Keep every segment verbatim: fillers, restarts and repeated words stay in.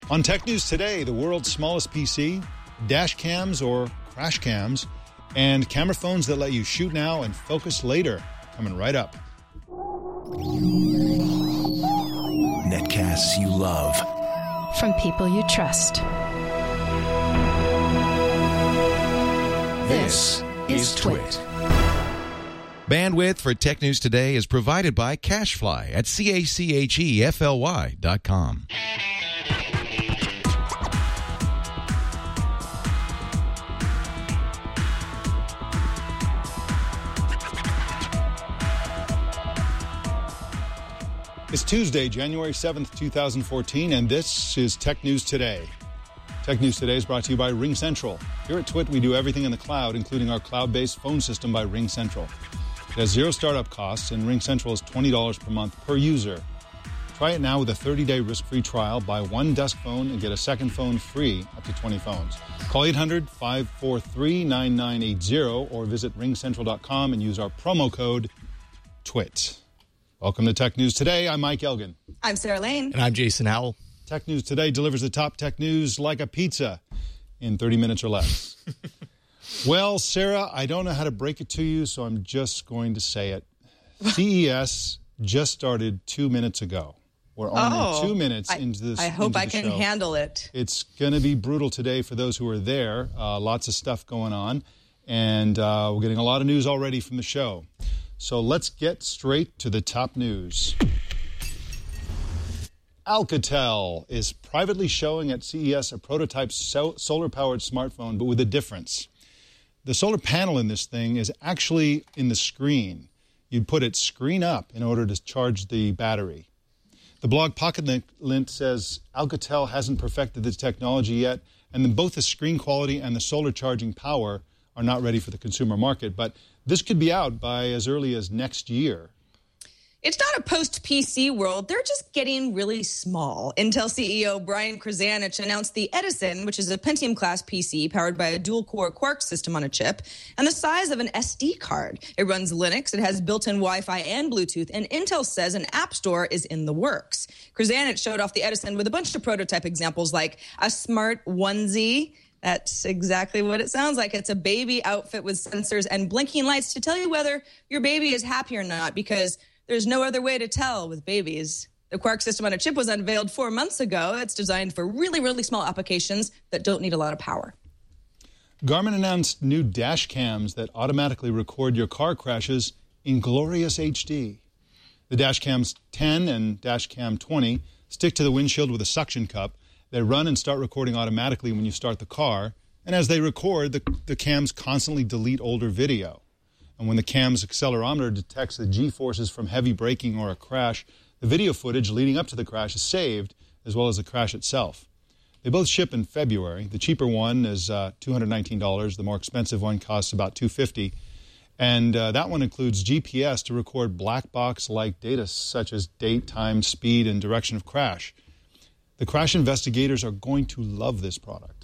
On Tech News today, the world's smallest P C, dash cams or crash cams, and camera phones that let you shoot now and focus later. Coming right up. Netcasts you love. From people you trust. This is Twit. Bandwidth for Tech News Today is provided by CacheFly at C A C H E F L Y dot com. It's Tuesday, January seventh, two thousand fourteen, and this is Tech News Today. Tech News Today is brought to you by RingCentral. Here at Twit, we do everything in the cloud, including our cloud-based phone system by RingCentral. It has zero startup costs, and RingCentral is twenty dollars per month per user. Try it now with a thirty-day risk-free trial. Buy one desk phone and get a second phone free, up to twenty phones. Call eight hundred, five four three, nine nine eight zero or visit ring central dot com and use our promo code TWIT. Welcome to Tech News Today. I'm Mike Elgin. I'm Sarah Lane. And I'm Jason Howell. Tech News Today delivers the top tech news like a pizza in thirty minutes or less. Well, Sarah, I don't know how to break it to you, so I'm just going to say it. C E S just started two minutes ago. We're only oh, two minutes I, into this. I hope into I the can show. handle it. It's going to be brutal today for those who are there. Uh, lots of stuff going on, and uh, we're getting a lot of news already from the show. So let's get straight to the top news. Alcatel is privately showing at C E S a prototype so- solar-powered smartphone, but with a difference. The solar panel in this thing is actually in the screen. You'd put it screen up in order to charge the battery. The blog Pocket Lint says Alcatel hasn't perfected this technology yet, and then both the screen quality and the solar charging power are not ready for the consumer market, but this could be out by as early as next year. It's not a post-P C world. They're just getting really small. Intel C E O Brian Krzanich announced the Edison, which is a Pentium-class P C powered by a dual-core Quark system on a chip, and the size of an S D card. It runs Linux, it has built-in Wi-Fi and Bluetooth, and Intel says an app store is in the works. Krzanich showed off the Edison with a bunch of prototype examples like a smart onesie. That's exactly what it sounds like. It's a baby outfit with sensors and blinking lights to tell you whether your baby is happy or not, because there's no other way to tell with babies. The Quark system on a chip was unveiled four months ago. It's designed for really, really small applications that don't need a lot of power. Garmin announced new dash cams that automatically record your car crashes in glorious H D. The dash cams ten and dash cam twenty stick to the windshield with a suction cup. They run and start recording automatically when you start the car. And as they record, the, the cams constantly delete older video. And when the cam's accelerometer detects the G-forces from heavy braking or a crash, the video footage leading up to the crash is saved, as well as the crash itself. They both ship in February. The cheaper one is uh, two hundred nineteen dollars. The more expensive one costs about two hundred fifty dollars. And uh, that one includes G P S to record black box-like data such as date, time, speed, and direction of crash. The crash investigators are going to love this product.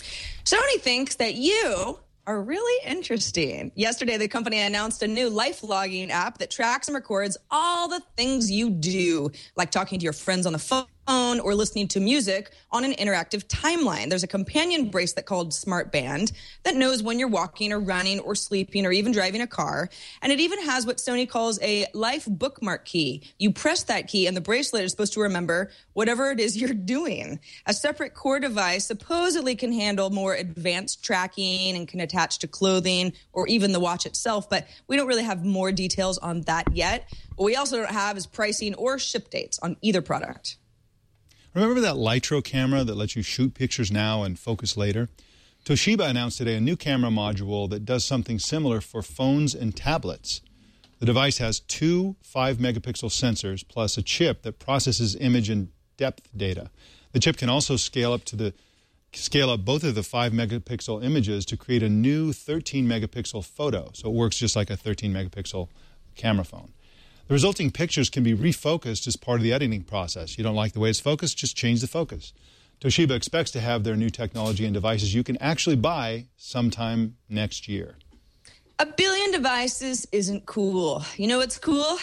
Sony thinks that you are really interesting. Yesterday, the company announced a new life logging app that tracks and records all the things you do, like talking to your friends on the phone or listening to music on an interactive timeline. There's a companion bracelet called Smart Band that knows when you're walking or running or sleeping or even driving a car. And it even has what Sony calls a life bookmark key. You press that key and the bracelet is supposed to remember whatever it is you're doing. A separate core device supposedly can handle more advanced tracking and can attach to clothing or even the watch itself, but we don't really have more details on that yet. What we also don't have is pricing or ship dates on either product. Remember that Lytro camera that lets you shoot pictures now and focus later? Toshiba announced today a new camera module that does something similar for phones and tablets. The device has two five megapixel sensors plus a chip that processes image and depth data. The chip can also scale up to the scale up both of the five megapixel images to create a new thirteen megapixel photo. So it works just like a thirteen megapixel camera phone. The resulting pictures can be refocused as part of the editing process. You don't like the way it's focused, just change the focus. Toshiba expects to have their new technology and devices you can actually buy sometime next year. A billion devices isn't cool. You know what's cool?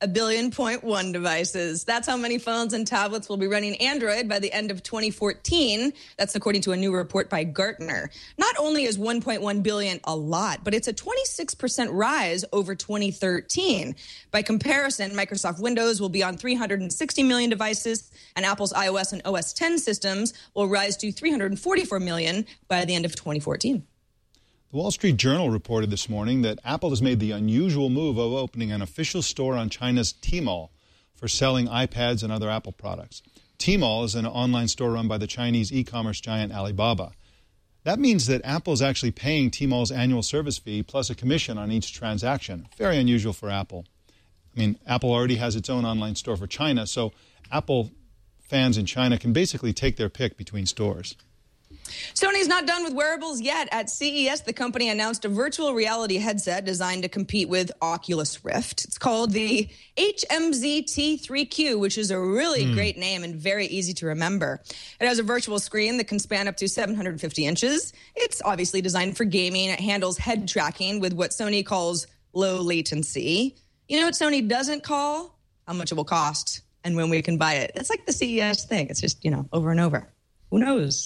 a billion point one devices. That's how many phones and tablets will be running Android by the end of twenty fourteen. That's according to a new report by Gartner. Not only is one point one billion a lot, but it's a twenty-six percent rise over twenty thirteen. By comparison, Microsoft Windows will be on three hundred sixty million devices, and Apple's iOS and O S ten systems will rise to three hundred forty-four million by the end of twenty fourteen. The Wall Street Journal reported this morning that Apple has made the unusual move of opening an official store on China's Tmall for selling iPads and other Apple products. Tmall is an online store run by the Chinese e-commerce giant Alibaba. That means that Apple is actually paying Tmall's annual service fee plus a commission on each transaction. Very unusual for Apple. I mean, Apple already has its own online store for China, so Apple fans in China can basically take their pick between stores. Sony's not done with wearables yet. At C E S, the company announced a virtual reality headset designed to compete with Oculus Rift. It's called the H M Z T three Q, which is a really mm. great name and very easy to remember. It has a virtual screen that can span up to seven hundred fifty inches. It's obviously designed for gaming. It handles head tracking with what Sony calls low latency. You know what Sony doesn't call? How much it will cost and when we can buy it. It's like the C E S thing. It's just, you know, over and over. Who knows?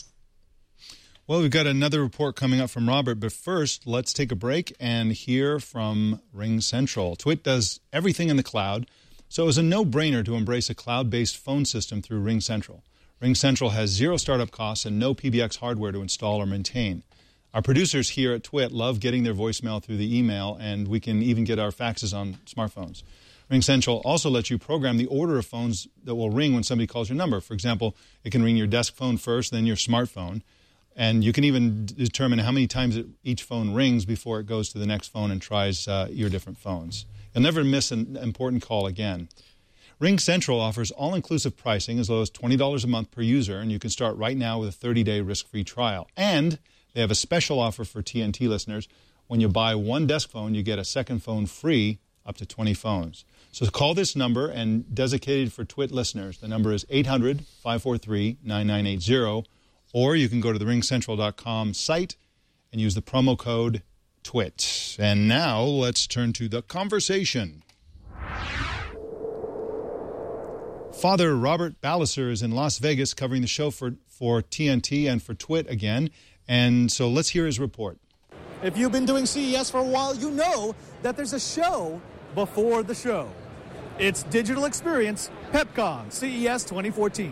Well, we've got another report coming up from Robert, but first, let's take a break and hear from RingCentral. Twit does everything in the cloud, so it was a no-brainer to embrace a cloud-based phone system through RingCentral. RingCentral has zero startup costs and no P B X hardware to install or maintain. Our producers here at Twit love getting their voicemail through the email, and we can even get our faxes on smartphones. RingCentral also lets you program the order of phones that will ring when somebody calls your number. For example, it can ring your desk phone first, then your smartphone. And you can even determine how many times it, each phone rings before it goes to the next phone and tries uh, your different phones. You'll never miss an important call again. RingCentral offers all-inclusive pricing as low as twenty dollars a month per user, and you can start right now with a thirty-day risk-free trial. And they have a special offer for T N T listeners. When you buy one desk phone, you get a second phone free, up to twenty phones. So call this number, and designated for Twit listeners. The number is eight hundred, five four three, nine nine eight zero. Or you can go to the ring central dot com site and use the promo code TWIT. And now let's turn to the conversation. Father Robert Ballecer is in Las Vegas covering the show for, for T N T and for Twit again. And so let's hear his report. If you've been doing C E S for a while, you know that there's a show before the show. It's Digital Experience PepCon C E S twenty fourteen.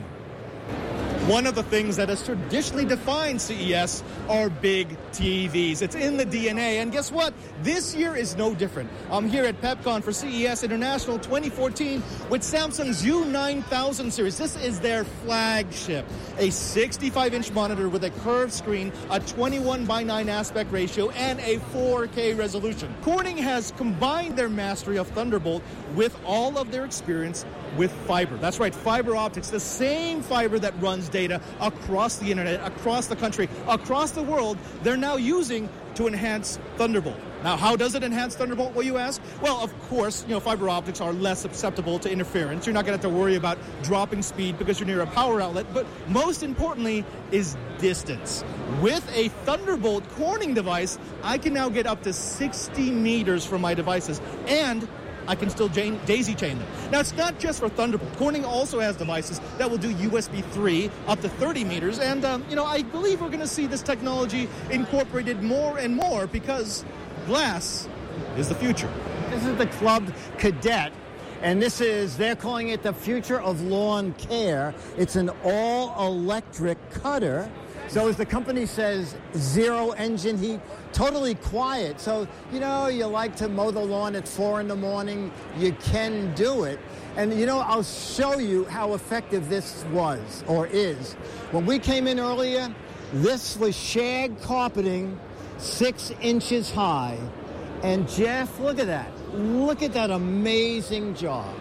One of the things that has traditionally defined C E S are big T Vs. It's in the D N A, and guess what? This year is no different. I'm here at PepCon for C E S International twenty fourteen with Samsung's U nine thousand series. This is their flagship, a sixty-five inch monitor with a curved screen, a twenty-one by nine aspect ratio, and a four K resolution. Corning has combined their mastery of Thunderbolt with all of their experience with fiber. That's right, fiber optics, the same fiber that runs data across the internet, across the country, across the world, they're now using to enhance Thunderbolt. Now, how does it enhance Thunderbolt, will you ask? Well, of course, you know, fiber optics are less susceptible to interference. You're not going to have to worry about dropping speed because you're near a power outlet. But most importantly is distance. With a Thunderbolt Corning device, I can now get up to sixty meters from my devices, and I can still daisy chain them. Now, it's not just for Thunderbolt. Corning also has devices that will do U S B three up to thirty meters. And, um, you know, I believe we're going to see this technology incorporated more and more because glass is the future. This is the Club Cadet. And this is, they're calling it the future of lawn care. It's an all-electric cutter. So as the company says, zero engine heat, totally quiet. So, you know, you like to mow the lawn at four in the morning, you can do it. And, you know, I'll show you how effective this was or is. When we came in earlier, this was shag carpeting, six inches high. And Jeff, look at that. Look at that amazing job.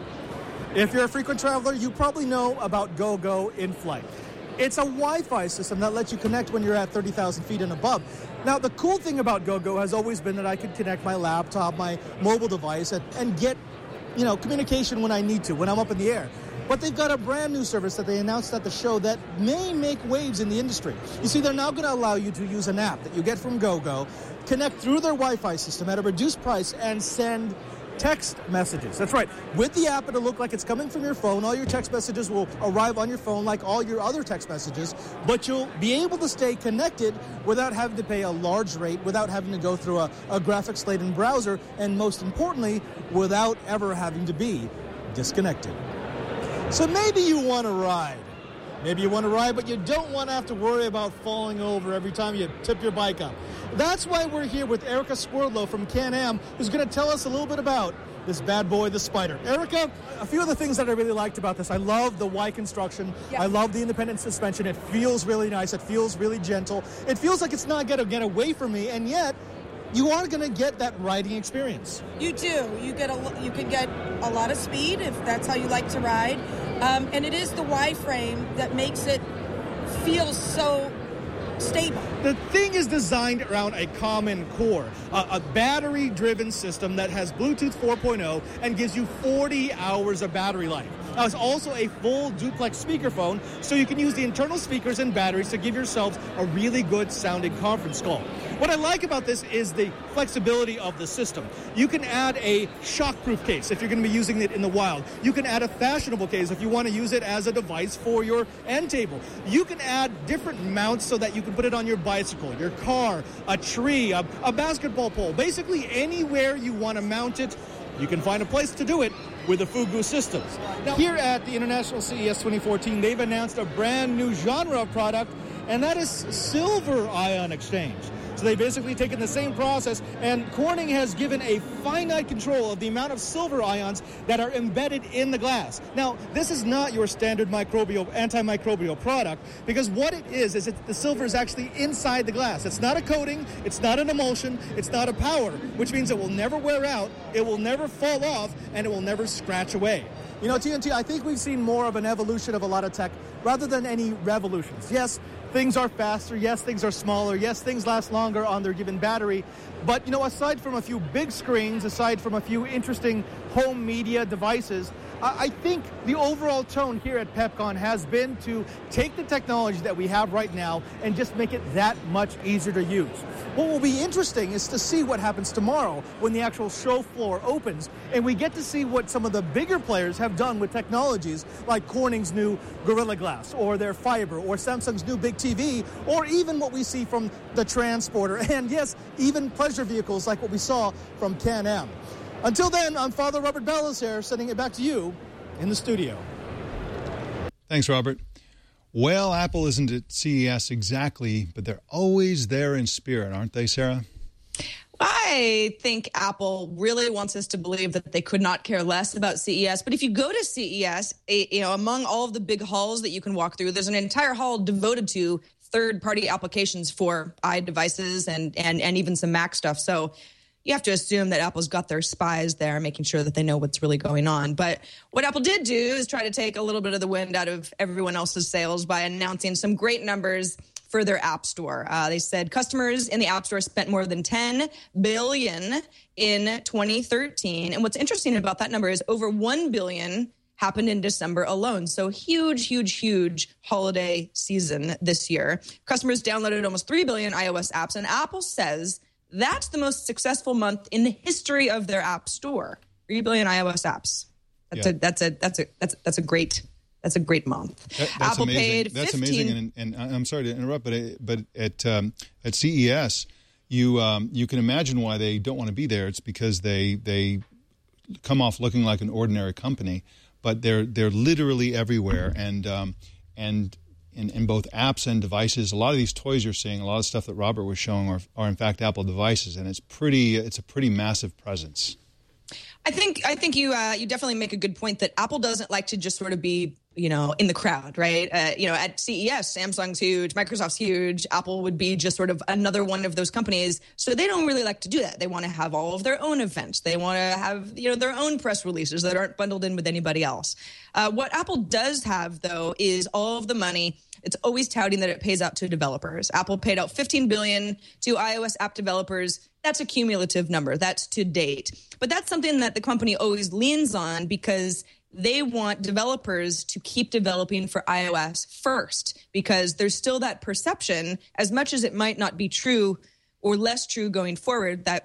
If you're a frequent traveler, you probably know about GoGo in-flight. It's a Wi-Fi system that lets you connect when you're at thirty thousand feet and above. Now, the cool thing about GoGo has always been that I can connect my laptop, my mobile device, and, and get, you know, communication when I need to, when I'm up in the air. But they've got a brand new service that they announced at the show that may make waves in the industry. You see, they're now going to allow you to use an app that you get from GoGo, connect through their Wi-Fi system at a reduced price, and send text messages. That's right. With the app, it'll look like it's coming from your phone. All your text messages will arrive on your phone like all your other text messages, but you'll be able to stay connected without having to pay a large rate, without having to go through a, a graphics-laden browser, and most importantly, without ever having to be disconnected. So maybe you want to ride. Maybe you want to ride, but you don't want to have to worry about falling over every time you tip your bike up. That's why we're here with Erica Squirlo from Can-Am, who's going to tell us a little bit about this bad boy, the Spider. Erica, a few of the things that I really liked about this, I love the Y construction. Yes. I love the independent suspension. It feels really nice. It feels really gentle. It feels like it's not going to get away from me, and yet you are going to get that riding experience. You do. You get a, you can get a lot of speed if that's how you like to ride. Um, and it is the Y frame that makes it feel so stable. The thing is designed around a common core, a, a battery-driven system that has Bluetooth four point oh and gives you forty hours of battery life. Now, it's also a full duplex speakerphone, so you can use the internal speakers and batteries to give yourselves a really good sounding conference call. What I like about this is the flexibility of the system. You can add a shockproof case if you're going to be using it in the wild. You can add a fashionable case if you want to use it as a device for your end table. You can add different mounts so that you can put it on your bicycle, your car, a tree, a, a basketball pole. Basically, anywhere you want to mount it, you can find a place to do it with the Fugu systems. Now, here at the International C E S twenty fourteen, they've announced a brand new genre of product, and that is silver ion exchange. So they've basically taken the same process, and Corning has given a finite control of the amount of silver ions that are embedded in the glass. Now, this is not your standard microbial, antimicrobial product, because what it is, is it, the silver is actually inside the glass. It's not a coating, it's not an emulsion, it's not a powder, which means it will never wear out, it will never fall off, and it will never scratch away. You know, T N T, I think we've seen more of an evolution of a lot of tech rather than any revolutions. Yes, things are faster. Yes, things are smaller. Yes, things last longer on their given battery. But, you know, aside from a few big screens, aside from a few interesting home media devices, I think the overall tone here at PepCon has been to take the technology that we have right now and just make it that much easier to use. What will be interesting is to see what happens tomorrow when the actual show floor opens, and we get to see what some of the bigger players have done with technologies like Corning's new Gorilla Glass, or their fiber, or Samsung's new big T V, or even what we see from the Transporter, and yes, even pleasure vehicles like what we saw from Can-Am. Until then, I'm Father Robert Bellis here, sending it back to you in the studio. Thanks, Robert. Well, Apple isn't at C E S exactly, but they're always there in spirit, aren't they, Sarah? I think Apple really wants us to believe that they could not care less about C E S. But if you go to C E S, you know, among all of the big halls that you can walk through, there's an entire hall devoted to third-party applications for iDevices and, and, and even some Mac stuff. So you have to assume that Apple's got their spies there, making sure that they know what's really going on. But what Apple did do is try to take a little bit of the wind out of everyone else's sails by announcing some great numbers for their App Store. Uh, they said customers in the App Store spent more than ten billion dollars in twenty thirteen. And what's interesting about that number is over one billion dollars happened in December alone. So huge, huge, huge holiday season this year. Customers downloaded almost three billion iOS apps, and Apple says that's the most successful month in the history of their App Store. Three billion iOS apps. That's yeah. a that's a that's a that's that's a great that's a great month. That, that's Apple amazing. paid That's fifteen amazing. And, and I'm sorry to interrupt, but but at um, at C E S, you um, you can imagine why they don't want to be there. It's because they they come off looking like an ordinary company, but they're they're literally everywhere, and um, and. In, in both apps and devices. A lot of these toys you're seeing, a lot of stuff that Robert was showing are, are in fact Apple devices, and it's pretty. It's a pretty massive presence. I think I think you uh, you definitely make a good point that Apple doesn't like to just sort of be, you know, in the crowd, right? Uh, you know, at C E S, Samsung's huge, Microsoft's huge, Apple would be just sort of another one of those companies. So they don't really like to do that. They want to have all of their own events. They want to have, you know, their own press releases that aren't bundled in with anybody else. Uh, what Apple does have, though, is all of the money. It's always touting that it pays out to developers. Apple paid out fifteen billion dollars to iOS app developers. That's a cumulative number. That's to date. But that's something that the company always leans on because they want developers to keep developing for iOS first, because there's still that perception, as much as it might not be true or less true going forward, that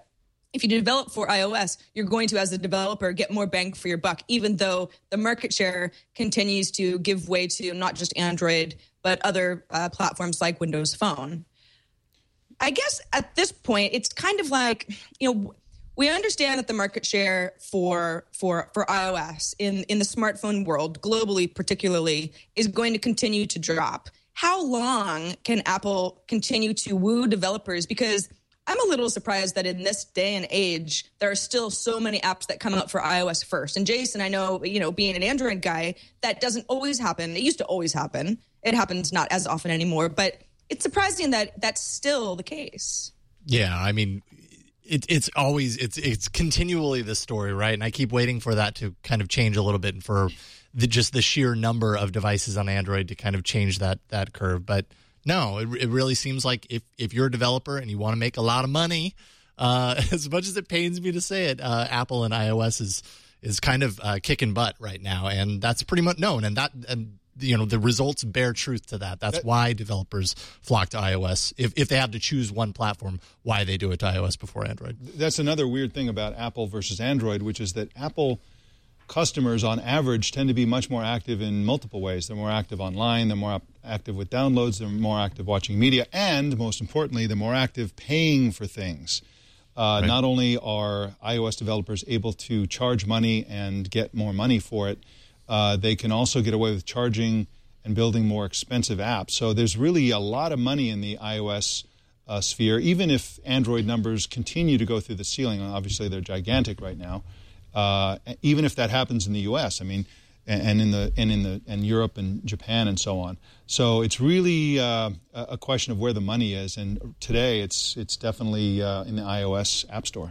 if you develop for iOS, you're going to, as a developer, get more bang for your buck, even though the market share continues to give way to not just Android, but other uh, platforms like Windows Phone. I guess at this point, it's kind of like, you know, we understand that the market share for for for iOS in, in the smartphone world, globally particularly, is going to continue to drop. How long can Apple continue to woo developers? Because I'm a little surprised that in this day and age, there are still so many apps that come out for iOS first. And Jason, I know, you know, being an Android guy, that doesn't always happen. It used to always happen. It happens not as often anymore, but it's surprising that that's still the case. Yeah, I mean, it, it's always, it's it's continually the story, right? And I keep waiting for that to kind of change a little bit and for the, just the sheer number of devices on Android to kind of change that that curve. But no, it, it really seems like if, if you're a developer and you want to make a lot of money, uh, as much as it pains me to say it, uh, Apple and iOS is is kind of uh, kicking butt right now, and that's pretty much known. And that, and you know, the results bear truth to that. That's that, why developers flock to iOS. If if they have to choose one platform, why they do it to iOS before Android. That's another weird thing about Apple versus Android, which is that Apple customers on average tend to be much more active in multiple ways. They're more active online, they're more active with downloads, they're more active watching media, and most importantly, they're more active paying for things. Uh, right. Not only are iOS developers able to charge money and get more money for it, uh, they can also get away with charging and building more expensive apps. So there's really a lot of money in the iOS uh, sphere, even if Android numbers continue to go through the ceiling. Obviously, they're gigantic right now. Uh, even if that happens in the U S, I mean, and, and in the and in the and Europe and Japan and so on. So it's really uh, a question of where the money is. And today, it's it's definitely uh, in the iOS App Store.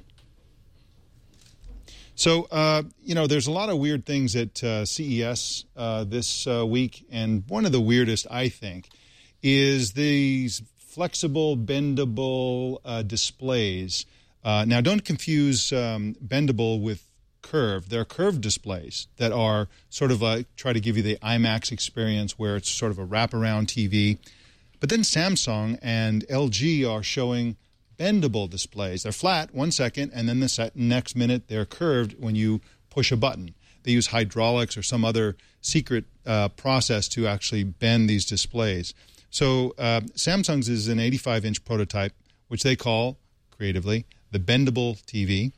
So uh, you know, there's a lot of weird things at uh, C E S uh, this uh, week, and one of the weirdest, I think, is these flexible, bendable uh, displays. Uh, now, don't confuse um, bendable with curved. There are curved displays that are sort of like try to give you the IMAX experience where it's sort of a wraparound T V. But then Samsung and L G are showing bendable displays. They're flat one second, and then the next minute they're curved when you push a button. They use hydraulics or some other secret uh, process to actually bend these displays. So uh, Samsung's is an eighty-five inch prototype, which they call, creatively, the bendable T V.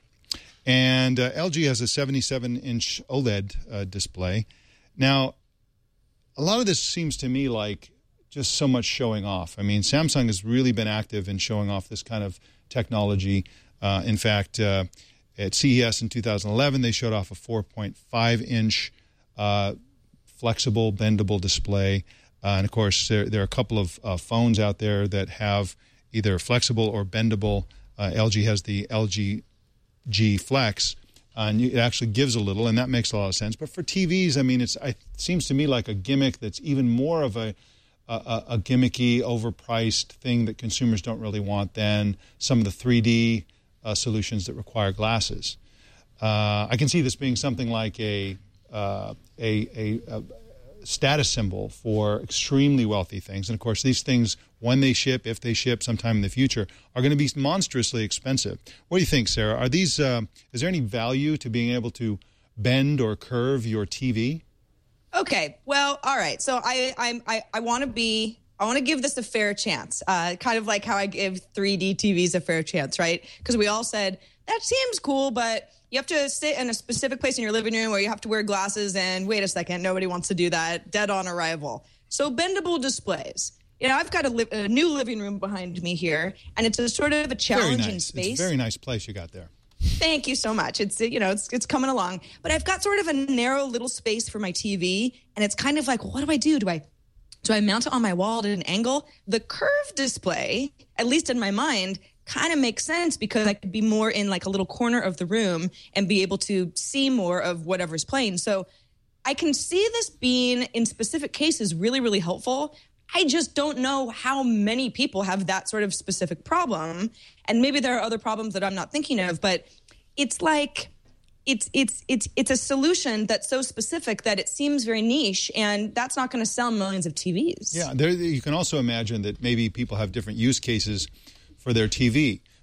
And uh, L G has a seventy-seven inch OLED uh, display. Now, a lot of this seems to me like just so much showing off. I mean, Samsung has really been active in showing off this kind of technology. Uh, in fact, uh, at C E S in two thousand eleven, they showed off a four point five inch uh, flexible, bendable display. Uh, and, of course, there, there are a couple of uh, phones out there that have either flexible or bendable. Uh, L G has the L G G Flex, uh, and it actually gives a little, and that makes a lot of sense. But for T Vs, I mean, it's, it seems to me like a gimmick that's even more of a, a, a gimmicky, overpriced thing that consumers don't really want than some of the three D uh, solutions that require glasses. Uh, I can see this being something like a, uh, a, a, a status symbol for extremely wealthy things. And, of course, these things, when they ship, if they ship sometime in the future, are going to be monstrously expensive. What do you think, Sarah? Are these? Uh, is there any value to being able to bend or curve your T V? Okay, well, all right. So I I I, I want to be I want to give this a fair chance. Uh, kind of like how I give three D T Vs a fair chance, right? Because we all said that seems cool, but you have to sit in a specific place in your living room where you have to wear glasses, and wait a second, nobody wants to do that. Dead on arrival. So bendable displays. You know, I've got a, li- a new living room behind me here, and it's a sort of a challenging very nice. space. It's a very nice place you got there. Thank you so much. It's, you know, it's it's coming along. But I've got sort of a narrow little space for my T V, and it's kind of like, well, what do I do? Do I do I mount it on my wall at an angle? The curved display, at least in my mind, kind of makes sense because I could be more in like a little corner of the room and be able to see more of whatever's playing. So I can see this being, in specific cases, really, really helpful. I just don't know how many people have that sort of specific problem. And maybe there are other problems that I'm not thinking of, but it's like it's it's it's it's a solution that's so specific that it seems very niche, and that's not going to sell millions of T Vs. Yeah, there, you can also imagine that maybe people have different use cases for their T V.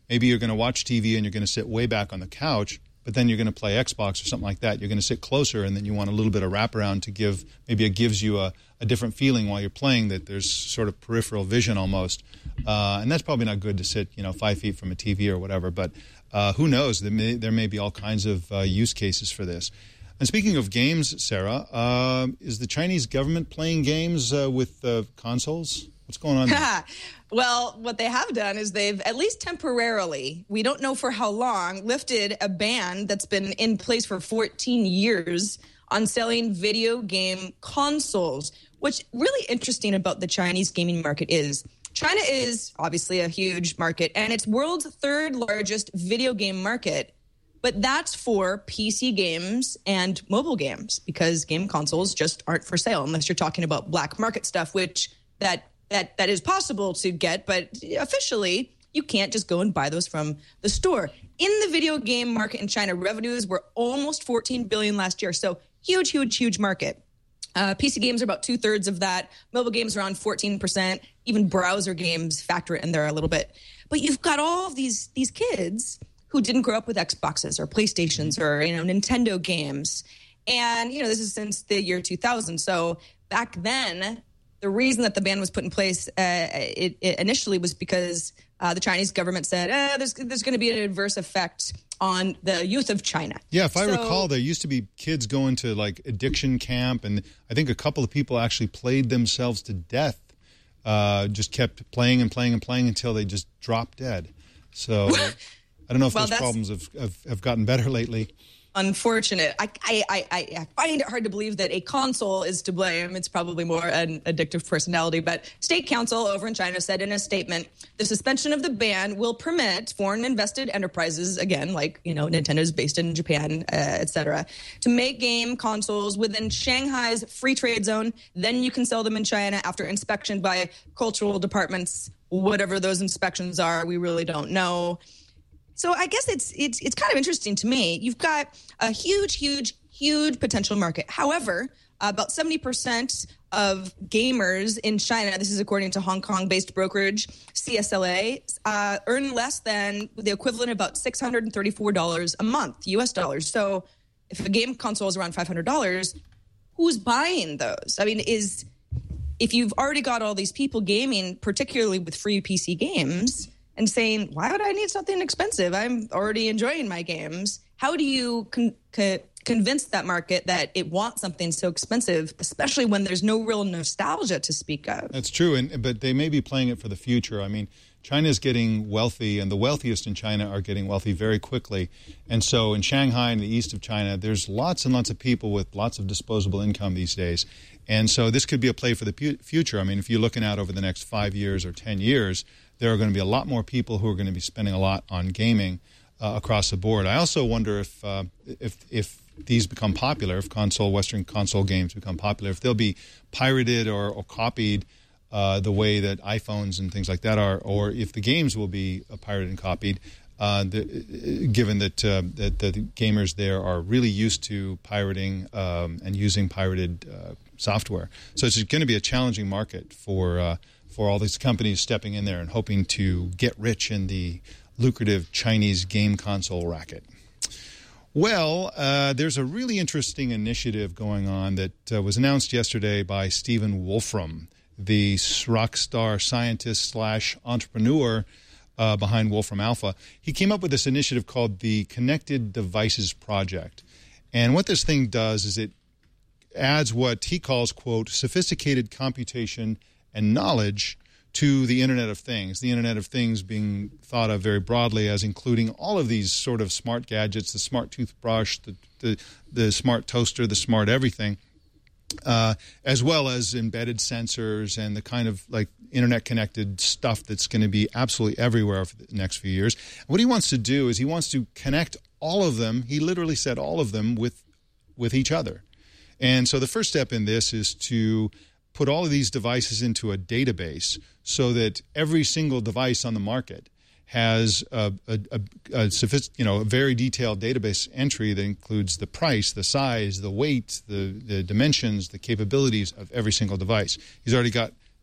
maybe you're going to watch T V and you're going to sit way back on the couch, but then you're going to play Xbox or something like that. You're going to sit closer, and then you want a little bit of wraparound to give, maybe it gives you a, a different feeling while you're playing, that there's sort of peripheral vision almost. Uh, and that's probably not good to sit, you know, five feet from a T V or whatever. But uh, who knows? There may, there may be all kinds of uh, use cases for this. And speaking of games, Sarah, uh, is the Chinese government playing games uh, with uh, consoles? What's going on there? Well, what they have done is they've, at least temporarily, we don't know for how long, lifted a ban that's been in place for fourteen years on selling video game consoles. What's really interesting about the Chinese gaming market is China is obviously a huge market, and it's world's third largest video game market. But that's for P C games and mobile games, because game consoles just aren't for sale unless you're talking about black market stuff, which that that that is possible to get. But officially, you can't just go and buy those from the store. In the video game market in China, revenues were almost fourteen billion dollars last year. So huge, huge, huge market. Uh, P C games are about two thirds of that. Mobile games are around fourteen percent. Even browser games factor in there a little bit. But you've got all of these these kids who didn't grow up with Xboxes or PlayStations or, you know, Nintendo games. And, you know, this is since the year two thousand. So back then, the reason that the ban was put in place uh, it, it initially was because uh, the Chinese government said, eh, there's, there's going to be an adverse effect on the youth of China. Yeah, if I so, recall, there used to be kids going to, like, addiction camp, and I think a couple of people actually played themselves to death, uh, just kept playing and playing and playing until they just dropped dead. So I don't know if well, those problems have, have, have gotten better lately. Unfortunate. I, I, I, I find it hard to believe that a console is to blame. It's probably more an addictive personality. But State Council over in China said in a statement, the suspension of the ban will permit foreign invested enterprises, again, like, you know, Nintendo's based in Japan, uh, et cetera, to make game consoles within Shanghai's free trade zone. Then you can sell them in China after inspection by cultural departments, whatever those inspections are. We really don't know. So I guess it's it's it's kind of interesting to me. You've got a huge, huge, huge potential market. However, about seventy percent of gamers in China, this is according to Hong Kong-based brokerage C S L A, uh, earn less than the equivalent of about six hundred thirty-four dollars a month, U S dollars. So if a game console is around five hundred dollars, who's buying those? I mean, is if you've already got all these people gaming, particularly with free P C games, and saying, why would I need something expensive? I'm already enjoying my games. How do you con- con- convince that market that it wants something so expensive, especially when there's no real nostalgia to speak of? That's true, and but they may be playing it for the future. I mean, China's getting wealthy, and the wealthiest in China are getting wealthy very quickly. And so in Shanghai and the east of China, there's lots and lots of people with lots of disposable income these days. And so this could be a play for the pu- future. I mean, if you're looking out over the next five years or ten years, there are going to be a lot more people who are going to be spending a lot on gaming uh, across the board. I also wonder if uh, if if these become popular, if console Western console games become popular, if they'll be pirated or, or copied uh, the way that iPhones and things like that are, or if the games will be uh, pirated and copied. Uh, the, given that, uh, that the gamers there are really used to pirating um, and using pirated uh, software, so it's going to be a challenging market for. Uh, for all these companies stepping in there and hoping to get rich in the lucrative Chinese game console racket. Well, uh, there's a really interesting initiative going on that uh, was announced yesterday by Stephen Wolfram, the rock star scientist slash entrepreneur uh, behind Wolfram Alpha. He came up with this initiative called the Connected Devices Project. And what this thing does is it adds what he calls, quote, sophisticated computation and knowledge to the Internet of Things, the Internet of Things being thought of very broadly as including all of these sort of smart gadgets, the smart toothbrush, the the, the smart toaster, the smart everything, uh, as well as embedded sensors and the kind of like Internet-connected stuff that's going to be absolutely everywhere for the next few years. What he wants to do is he wants to connect all of them, he literally said all of them, with with each other. And so the first step in this is to put all of these devices into a database so that every single device on the market has a, a, a, a sophist, you know, a very detailed database entry that includes the price, the size, the weight, the, the dimensions, the capabilities of every single device. He's already got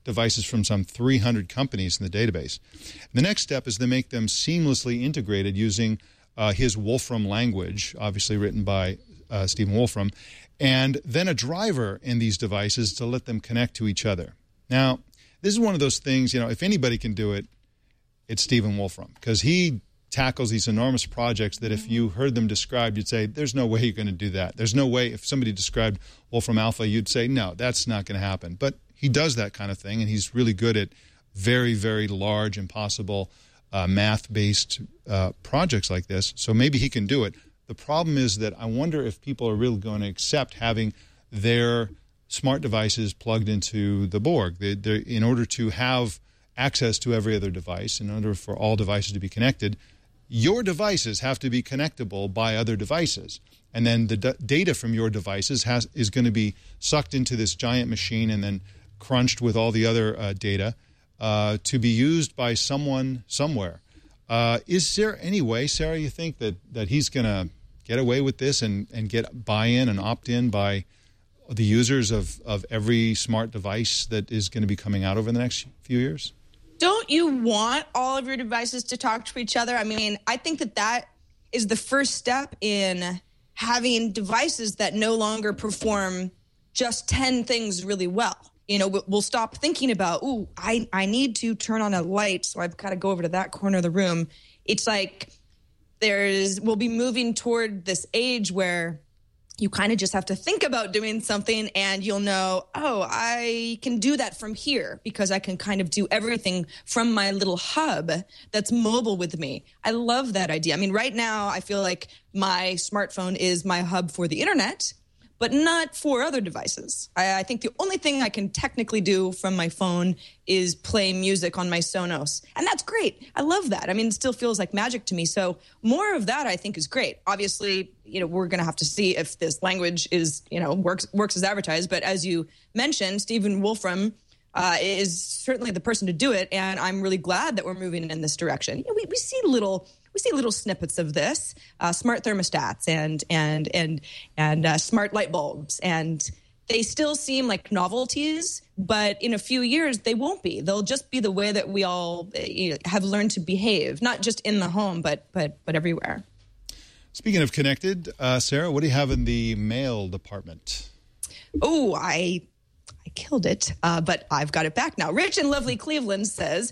devices from some three hundred companies in the database. The next step is to make them seamlessly integrated using uh, his Wolfram language, obviously written by uh, Stephen Wolfram, and then a driver in these devices to let them connect to each other. Now, this is one of those things, you know, if anybody can do it, it's Stephen Wolfram, because he tackles these enormous projects that if you heard them described, you'd say, there's no way you're going to do that. There's no way, if somebody described Wolfram Alpha, you'd say, no, that's not going to happen. But he does that kind of thing, and he's really good at very, very large, impossible uh, math-based uh, projects like this. So maybe he can do it. The problem is that I wonder if people are really going to accept having their smart devices plugged into the Borg. They, in order to have access to every other device, in order for all devices to be connected, your devices have to be connectable by other devices. And then the d- data from your devices has is going to be sucked into this giant machine and then crunched with all the other uh, data uh, to be used by someone somewhere. Uh, is there any way, Sarah, you think that, that he's going to get away with this and, and get buy-in and opt-in by the users of, of every smart device that is going to be coming out over the next few years? Don't you want all of your devices to talk to each other? I mean, I think that that is the first step in having devices that no longer perform just ten things really well. You know, we'll stop thinking about, ooh, I, I need to turn on a light, so I've got to go over to that corner of the room. It's like there's we'll be moving toward this age where you kind of just have to think about doing something and you'll know, oh, I can do that from here because I can kind of do everything from my little hub that's mobile with me. I love that idea. I mean, right now, I feel like my smartphone is my hub for the internet, but not for other devices. I, I think the only thing I can technically do from my phone is play music on my Sonos. And that's great. I love that. I mean, it still feels like magic to me. So more of that, I think, is great. Obviously, you know, we're going to have to see if this language is, you know, works works as advertised. But as you mentioned, Stephen Wolfram uh, is certainly the person to do it. And I'm really glad that we're moving in this direction. You know, we, we see little... We see little snippets of this, uh, smart thermostats and and and and uh, smart light bulbs, and they still seem like novelties. But in a few years, they won't be. They'll just be the way that we all uh, you know, have learned to behave, not just in the home, but but but everywhere. Speaking of connected, uh, Sarah, what do you have in the mail department? Oh, I I killed it, uh, but I've got it back now. Rich in lovely Cleveland says.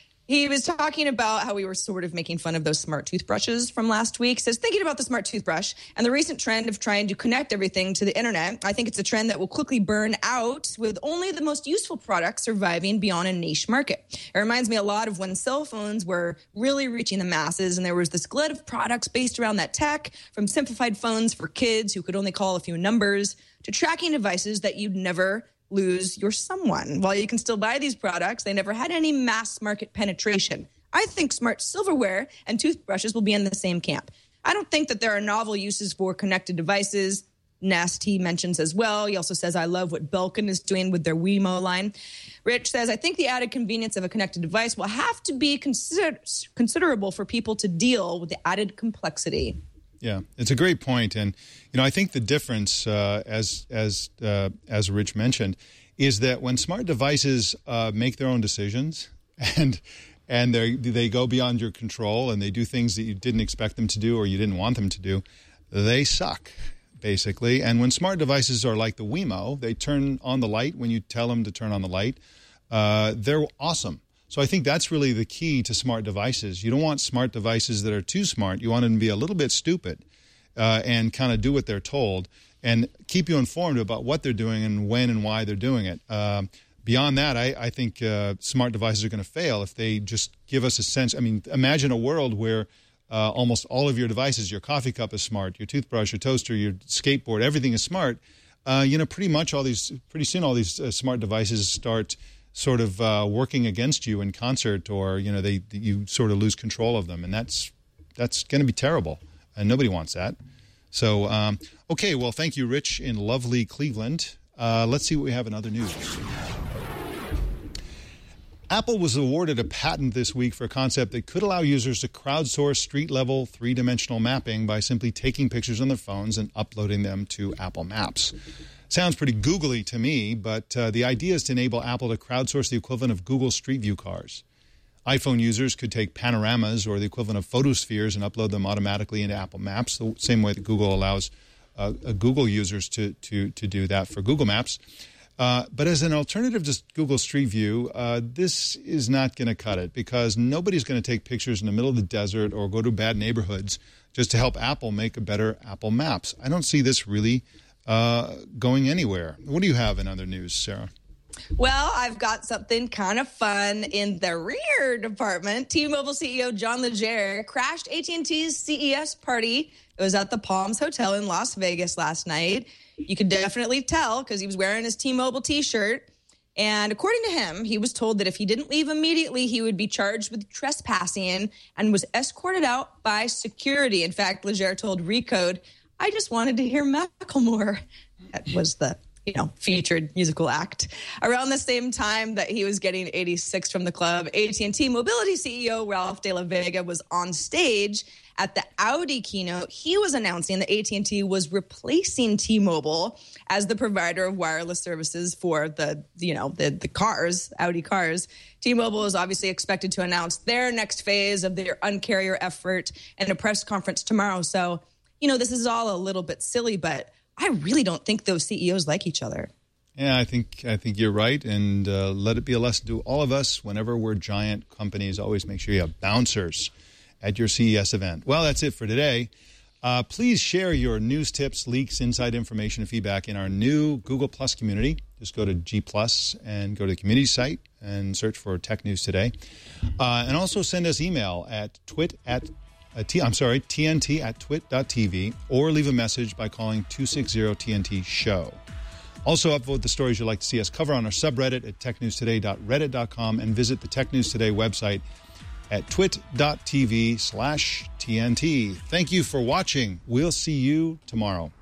He was talking about how we were sort of making fun of those smart toothbrushes from last week. Says, thinking about the smart toothbrush and the recent trend of trying to connect everything to the internet, I think it's a trend that will quickly burn out with only the most useful products surviving beyond a niche market. It reminds me a lot of when cell phones were really reaching the masses and there was this glut of products based around that tech, from simplified phones for kids who could only call a few numbers to tracking devices that you'd never lose your someone. While you can still buy these products, they never had any mass market penetration. I think smart silverware and toothbrushes will be in the same camp. I don't think that there are novel uses for connected devices. Nest, he mentions as well. He also says, I love what Belkin is doing with their Wemo line. Rich says, I think the added convenience of a connected device will have to be consider- considerable for people to deal with the added complexity. Yeah, it's a great point, and you know I think the difference, uh, as as uh, as Rich mentioned, is that when smart devices uh, make their own decisions and and they they go beyond your control and they do things that you didn't expect them to do or you didn't want them to do, they suck basically. And when smart devices are like the Wemo, they turn on the light when you tell them to turn on the light. Uh, they're awesome. So I think that's really the key to smart devices. You don't want smart devices that are too smart. You want them to be a little bit stupid uh, and kind of do what they're told and keep you informed about what they're doing and when and why they're doing it. Uh, beyond that, I, I think uh, smart devices are going to fail if they just give us a sense. I mean, imagine a world where uh, almost all of your devices, your coffee cup is smart, your toothbrush, your toaster, your skateboard, everything is smart. Uh, you know, pretty much all these, pretty soon all these uh, smart devices start sort of uh, working against you in concert, or you know, they you sort of lose control of them, and that's that's going to be terrible, and nobody wants that. So, um, okay, well, thank you, Rich, in lovely Cleveland. Uh, let's see what we have in other news. Apple was awarded a patent this week for a concept that could allow users to crowdsource street-level three-dimensional mapping by simply taking pictures on their phones and uploading them to Apple Maps. Sounds pretty googly to me, but uh, the idea is to enable Apple to crowdsource the equivalent of Google Street View cars. iPhone users could take panoramas or the equivalent of photospheres and upload them automatically into Apple Maps, the same way that Google allows uh, Google users to, to, to do that for Google Maps. Uh, but as an alternative to Google Street View, uh, this is not going to cut it because nobody's going to take pictures in the middle of the desert or go to bad neighborhoods just to help Apple make a better Apple Maps. I don't see this really uh, going anywhere. What do you have in other news, Sarah? Well, I've got something kind of fun in the rear department. T-Mobile C E O John Legere crashed A T and T's C E S party. It was at the Palms Hotel in Las Vegas last night. You could definitely tell because he was wearing his T-Mobile T-shirt. And according to him, he was told that if he didn't leave immediately, he would be charged with trespassing and was escorted out by security. In fact, Legere told Recode, I just wanted to hear Macklemore. That was the you know, featured musical act. Around the same time that he was getting eighty-six from the club, A T and T Mobility C E O Ralph De La Vega was on stage at the Audi keynote. He was announcing that A T and T was replacing T-Mobile as the provider of wireless services for the, you know, the, the cars, Audi cars. T-Mobile is obviously expected to announce their next phase of their Un-carrier effort in a press conference tomorrow. So, you know, this is all a little bit silly, but I really don't think those C E Os like each other. Yeah, I think I think you're right, and uh, let it be a lesson to all of us. Whenever we're giant companies, always make sure you have bouncers at your C E S event. Well, that's it for today. Uh, please share your news tips, leaks, inside information, and feedback in our new Google Plus community. Just go to G Plus and go to the community site and search for Tech News Today. Uh, and also send us email at twit at Uh, T, I'm sorry, T N T at twit dot T V, or leave a message by calling two six zero T N T show. Also, upvote the stories you'd like to see us cover on our subreddit at tech news today dot reddit dot com and visit the Tech News Today website at twit dot T V slash T N T. Thank you for watching. We'll see you tomorrow.